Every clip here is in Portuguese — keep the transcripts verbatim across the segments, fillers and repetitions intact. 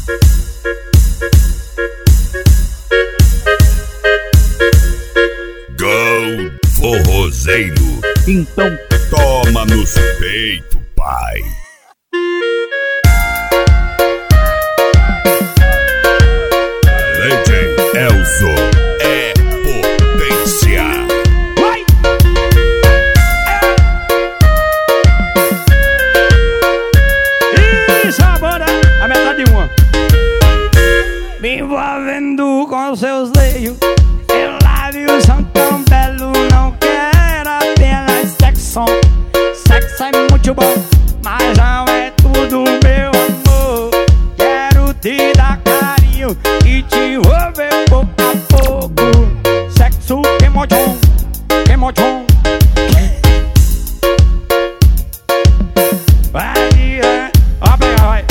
Gol forrozeiro, então toma nos peitos, pai. Legend Elzo é potência. Vai! E sabora a metade de uma. Me envolvendo com seus seios, eu lábios são tão belos. Não quero apenas sexo. Sexo é muito bom, mas não é tudo, meu amor. Quero te dar carinho e te envolver pouco a pouco. Sexo que mojon, que mojon. Vai, é, ó, pega, vai.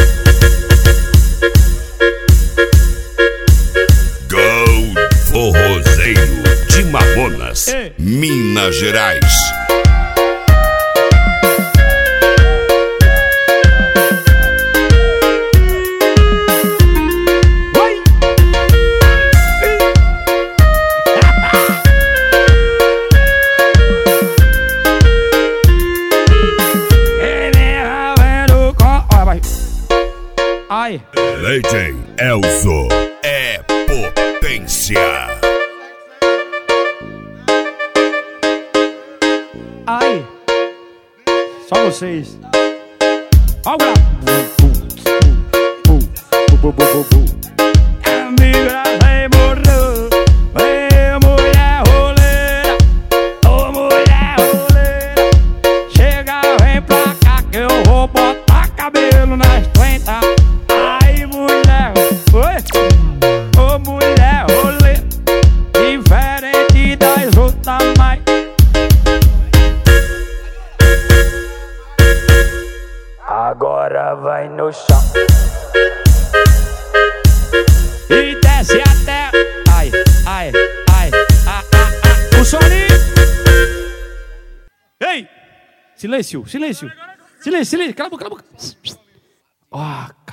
Gol forrozeiro de Mamonas, Ei. Minas Gerais. Ai, Legend Elzo é potência. ai, só vocês. Ó o grau. Amiga, você morreu. Ei, mulher roleira. Ô, mulher roleira. Chega, vem pra cá que eu vou botar cabelo nas trinta. Ai, mulher, oi. Ô, mulher roleira. Diferente das outras, mas agora vai no chão e desce até. Ai, ai, ai, ah, ah, ah. O soninho. Ei! Silêncio, silêncio. Silêncio, silêncio. Cala a boca, cala a boca. Ó.